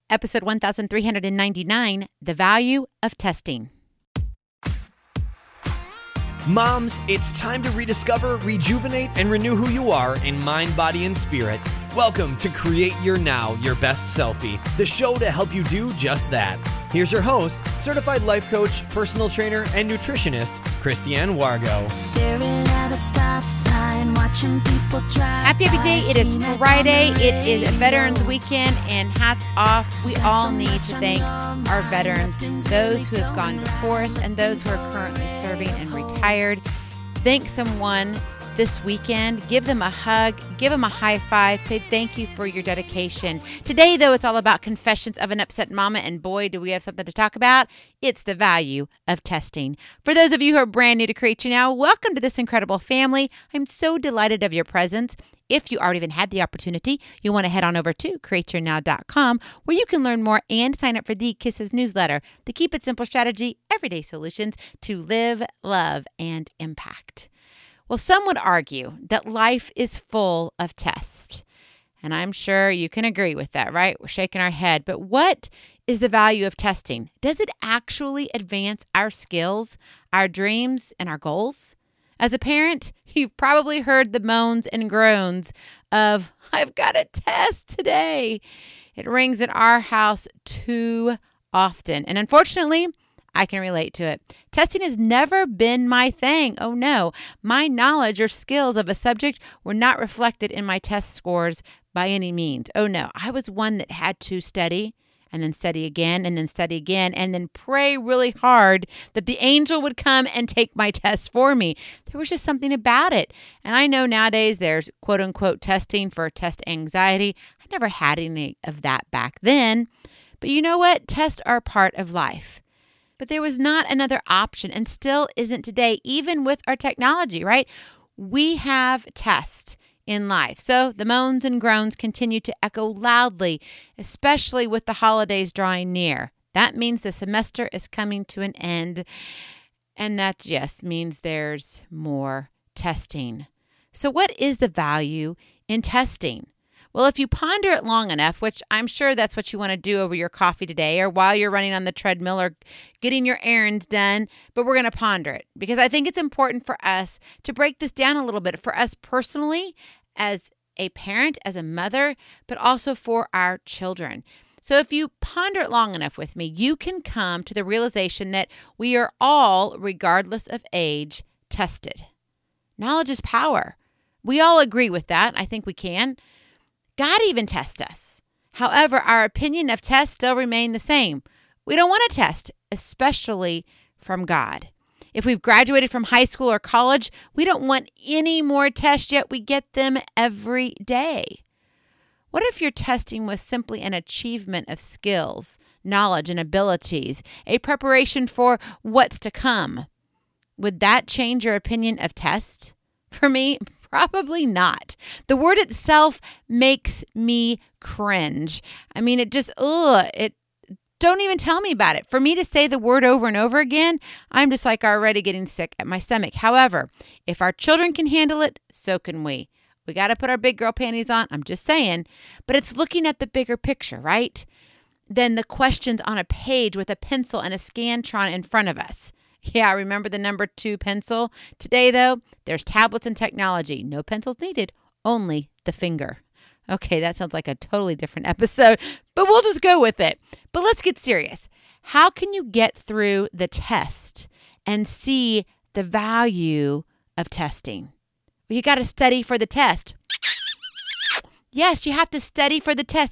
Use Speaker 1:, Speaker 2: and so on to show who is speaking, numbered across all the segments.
Speaker 1: episode 1399, The Value of Testing.
Speaker 2: Moms, it's time to rediscover, rejuvenate, and renew who you are in mind, body, and spirit. Welcome to Create Your Now, Your Best Selfie, the show to help you do just that. Here's your host, certified life coach, personal trainer, and nutritionist, Christiane Wargo.
Speaker 3: Staring at a stop sign, watching people drive.
Speaker 1: Happy day. It is Friday. It is Veterans Weekend, and hats off. We all need to thank our veterans, those who have gone before us and those who are currently serving and retired. Thank someone this weekend. Give them a hug. Give them a high five. Say thank you for your dedication. Today, though, it's all about confessions of an upset mama, and boy, do we have something to talk about. It's the value of testing. For those of you who are brand new to Create Your Now, welcome to this incredible family. I'm so delighted of your presence. If you already even had the opportunity, you want to head on over to createyournow.com, where you can learn more and sign up for the Kisses newsletter, the Keep It Simple strategy, everyday solutions to live, love, and impact. Well, some would argue that life is full of tests. And I'm sure you can agree with that, right? We're shaking our head. But what is the value of testing? Does it actually advance our skills, our dreams, and our goals? As a parent, you've probably heard the moans and groans of, I've got a test today. It rings in our house too often. And unfortunately, I can relate to it. Testing has never been my thing. Oh no, my knowledge or skills of a subject were not reflected in my test scores by any means. Oh no, I was one that had to study and then study again and then study again and then pray really hard that the angel would come and take my test for me. There was just something about it. And I know nowadays there's quote unquote testing for test anxiety. I never had any of that back then. But you know what? Tests are part of life. But there was not another option and still isn't today, even with our technology, right? We have tests in life. So the moans and groans continue to echo loudly, especially with the holidays drawing near. That means the semester is coming to an end. And that just means there's more testing. So what is the value in testing? Well, if you ponder it long enough, which I'm sure that's what you want to do over your coffee today or while you're running on the treadmill or getting your errands done, but we're going to ponder it because I think it's important for us to break this down a little bit for us personally as a parent, as a mother, but also for our children. So if you ponder it long enough with me, you can come to the realization that we are all, regardless of age, tested. Knowledge is power. We all agree with that. I think we can. God even tests us. However, our opinion of tests still remain the same. We don't want to test, especially from God. If we've graduated from high school or college, we don't want any more tests, yet we get them every day. What if your testing was simply an achievement of skills, knowledge, and abilities, a preparation for what's to come? Would that change your opinion of tests? For me, probably not. The word itself makes me cringe. I mean, don't even tell me about it. For me to say the word over and over again, I'm just like already getting sick at my stomach. However, if our children can handle it, so can we. We got to put our big girl panties on. I'm just saying, but it's looking at the bigger picture, right? Than the questions on a page with a pencil and a Scantron in front of us. Yeah, remember the number 2 pencil? Today, though, there's tablets and technology. No pencils needed, only the finger. Okay, that sounds like a totally different episode, but we'll just go with it. But let's get serious. How can you get through the test and see the value of testing? Well, you got to study for the test. Yes, you have to study for the test.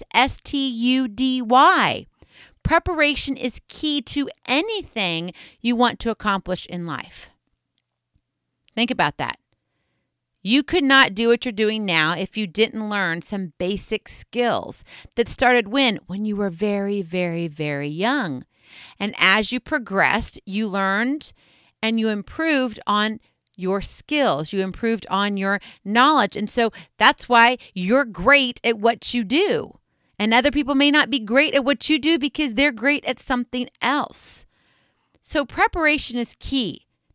Speaker 1: STUDY. Preparation is key to anything you want to accomplish in life. Think about that. You could not do what you're doing now if you didn't learn some basic skills that started when you were very, very, very young. And as you progressed, you learned and you improved on your skills. You improved on your knowledge. And so that's why you're great at what you do. And other people may not be great at what you do because they're great at something else. So preparation is key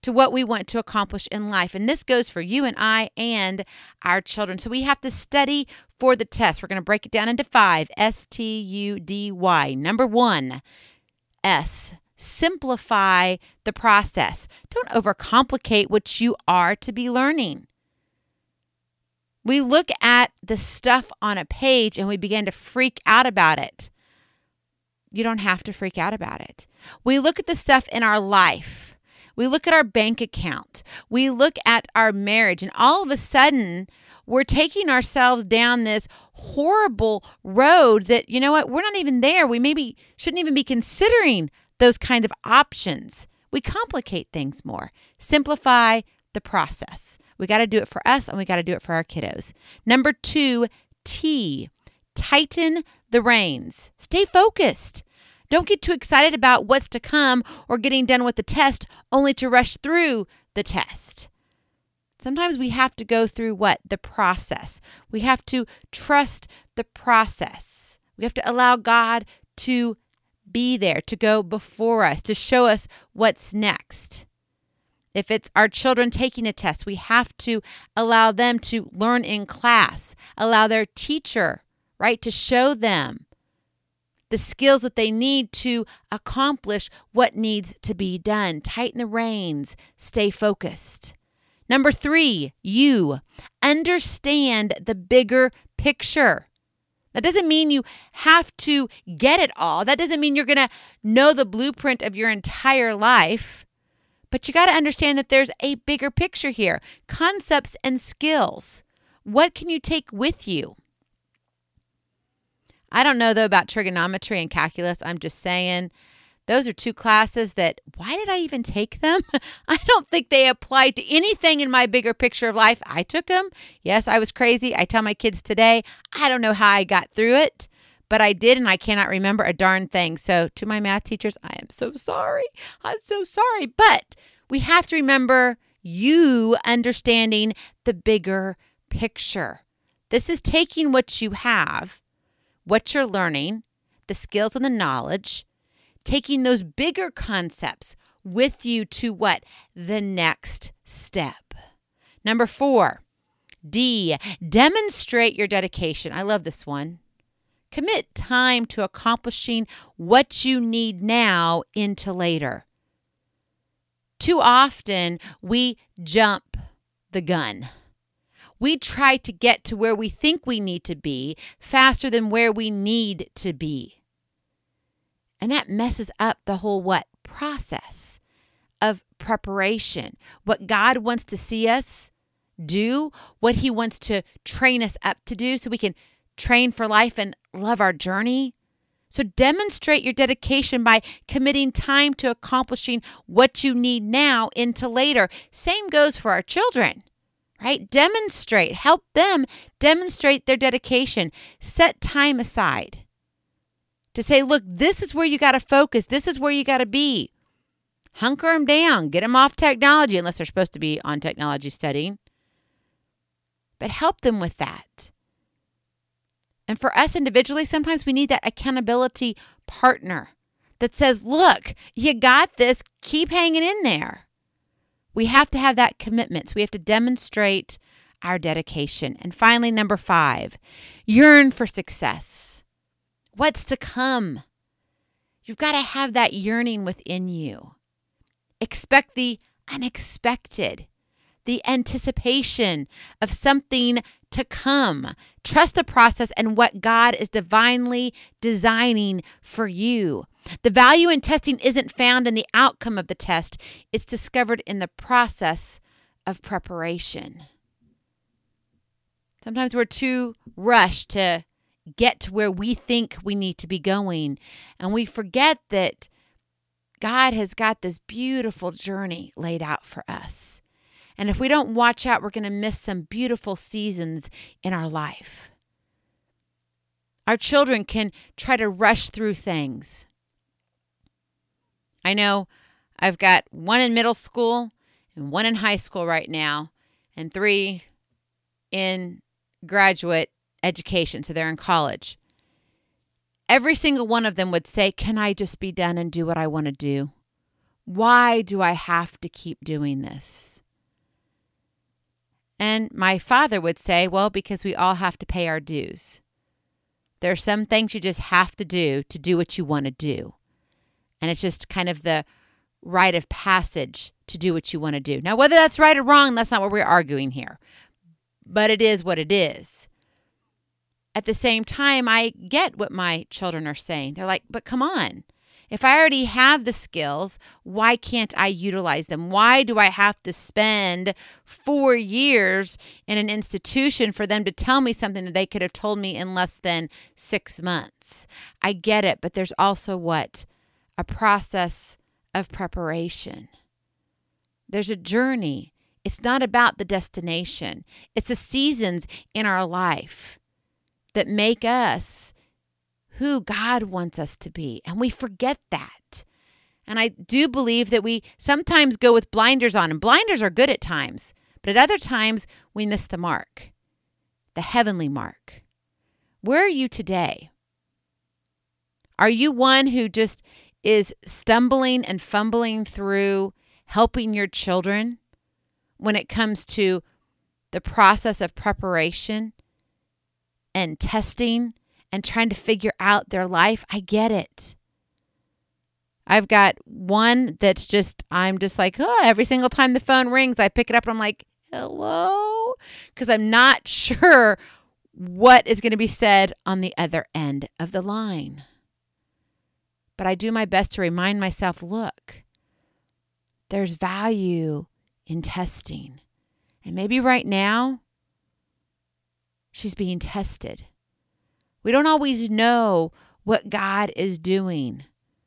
Speaker 1: to what we want to accomplish in life. And this goes for you and I and our children. So we have to study for the test. We're going to break it down into 5, STUDY. Number 1, S, simplify the process. Don't overcomplicate what you are to be learning. We look at the stuff on a page and we begin to freak out about it. You don't have to freak out about it. We look at the stuff in our life. We look at our bank account. We look at our marriage, and all of a sudden, we're taking ourselves down this horrible road that, you know what, we're not even there. We maybe shouldn't even be considering those kind of options. We complicate things more. Simplify the process. We got to do it for us, and we got to do it for our kiddos. Number 2, T, tighten the reins. Stay focused. Don't get too excited about what's to come or getting done with the test only to rush through the test. Sometimes we have to go through what? The process. We have to trust the process. We have to allow God to be there, to go before us, to show us what's next. If it's our children taking a test, we have to allow them to learn in class, allow their teacher, right, to show them the skills that they need to accomplish what needs to be done. Tighten the reins, stay focused. Number 3, you understand the bigger picture. That doesn't mean you have to get it all. That doesn't mean you're going to know the blueprint of your entire life. But you got to understand that there's a bigger picture here. Concepts and skills. What can you take with you? I don't know, though, about trigonometry and calculus. I'm just saying those are 2 classes that, why did I even take them? I don't think they applied to anything in my bigger picture of life. I took them. Yes, I was crazy. I tell my kids today, I don't know how I got through it, but I did, and I cannot remember a darn thing. So to my math teachers, I am so sorry. I'm so sorry. But we have to remember you understanding the bigger picture. This is taking what you have, what you're learning, the skills and the knowledge, taking those bigger concepts with you to what? The next step. Number 4, D, demonstrate your dedication. I love this one. Commit time to accomplishing what you need now into later. Too often, we jump the gun. We try to get to where we think we need to be faster than where we need to be. And that messes up the whole what? Process of preparation. What God wants to see us do, what He wants to train us up to do so we can train for life and love our journey. So demonstrate your dedication by committing time to accomplishing what you need now into later. Same goes for our children. Right? Demonstrate. Help them demonstrate their dedication. Set time aside to say, look, this is where you got to focus. This is where you got to be. Hunker them down. Get them off technology, unless they're supposed to be on technology studying. But help them with that. And for us individually, sometimes we need that accountability partner that says, look, you got this. Keep hanging in there. We have to have that commitment. So we have to demonstrate our dedication. And finally, number 5, yearn for success. What's to come? You've got to have that yearning within you. Expect the unexpected, the anticipation of something to come. Trust the process and what God is divinely designing for you. The value in testing isn't found in the outcome of the test. It's discovered in the process of preparation. Sometimes we're too rushed to get to where we think we need to be going. And we forget that God has got this beautiful journey laid out for us. And if we don't watch out, we're going to miss some beautiful seasons in our life. Our children can try to rush through things. I know I've got 1 in middle school and 1 in high school right now and 3 in graduate education. So they're in college. Every single one of them would say, can I just be done and do what I want to do? Why do I have to keep doing this? And my father would say, well, because we all have to pay our dues. There are some things you just have to do what you want to do. And it's just kind of the rite of passage to do what you want to do. Now, whether that's right or wrong, that's not what we're arguing here. But it is what it is. At the same time, I get what my children are saying. They're like, but come on. If I already have the skills, why can't I utilize them? Why do I have to spend 4 years in an institution for them to tell me something that they could have told me in less than 6 months? I get it, but there's also what? A process of preparation. There's a journey. It's not about the destination. It's the seasons in our life that make us who God wants us to be. And we forget that. And I do believe that we sometimes go with blinders on. And blinders are good at times. But at other times, we miss the mark. The heavenly mark. Where are you today? Are you one who just is stumbling and fumbling through helping your children when it comes to the process of preparation and testing and trying to figure out their life? I get it. I've got one that's I'm just like, every single time the phone rings, I pick it up and I'm like, hello? Because I'm not sure what is going to be said on the other end of the line. But I do my best to remind myself, look, there's value in testing. And maybe right now, she's being tested. We don't always know what God is doing.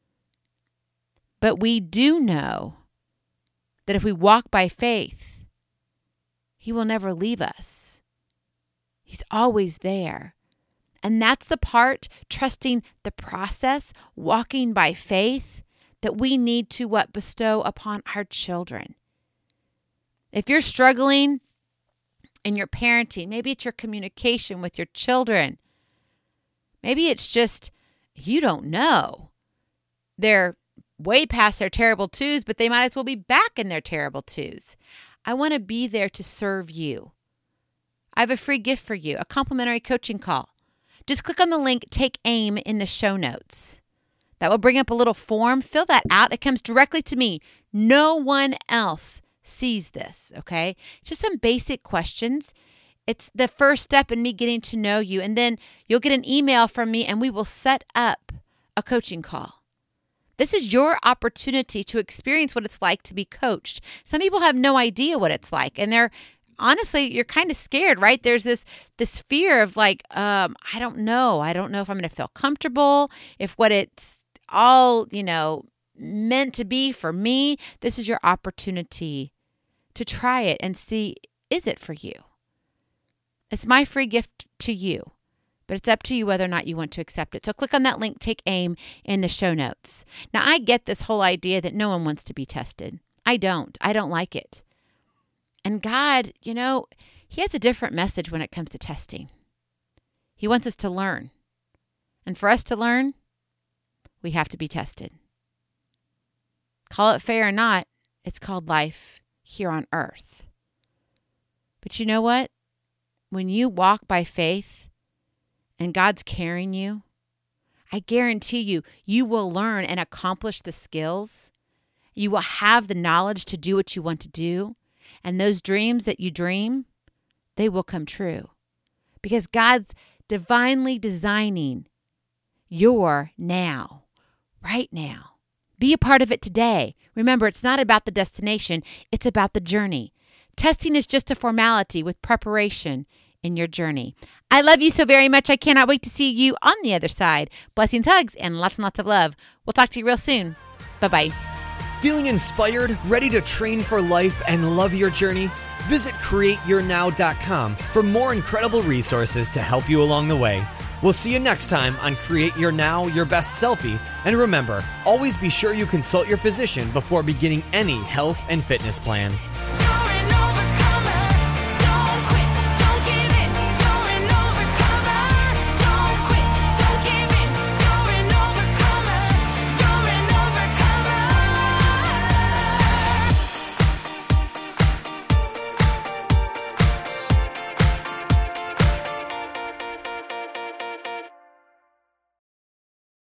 Speaker 1: But we do know that if we walk by faith, He will never leave us. He's always there. And that's the part, trusting the process, walking by faith, that we need to bestow upon our children. If you're struggling in your parenting, maybe it's your communication with your children. Maybe it's just, you don't know. They're way past their terrible twos, but they might as well be back in their terrible twos. I want to be there to serve you. I have a free gift for you, a complimentary coaching call. Just click on the link, Take Aim, in the show notes. That will bring up a little form. Fill that out. It comes directly to me. No one else sees this, okay? Just some basic questions. It's the first step in me getting to know you. And then you'll get an email from me and we will set up a coaching call. This is your opportunity to experience what it's like to be coached. Some people have no idea what it's like. And honestly, you're kind of scared, right? There's this fear of I don't know. I don't know if I'm going to feel comfortable, if what it's all, meant to be for me. This is your opportunity to try it and see, is it for you? It's my free gift to you, but it's up to you whether or not you want to accept it. So click on that link, Take Aim, in the show notes. Now, I get this whole idea that no one wants to be tested. I don't like it. And God, He has a different message when it comes to testing. He wants us to learn. And for us to learn, we have to be tested. Call it fair or not, it's called life here on earth. But you know what? When you walk by faith and God's carrying you, I guarantee you, you will learn and accomplish the skills. You will have the knowledge to do what you want to do. And those dreams that you dream, they will come true. Because God's divinely designing your now, right now. Be a part of it today. Remember, it's not about the destination. It's about the journey. Testing is just a formality with preparation in your journey. I love you so very much. I cannot wait to see you on the other side. Blessings, hugs, and lots of love. We'll talk to you real soon. Bye-bye.
Speaker 2: Feeling inspired, ready to train for life and love your journey? Visit CreateYourNow.com for more incredible resources to help you along the way. We'll see you next time on Create Your Now, Your Best Selfie. And remember, always be sure you consult your physician before beginning any health and fitness plan.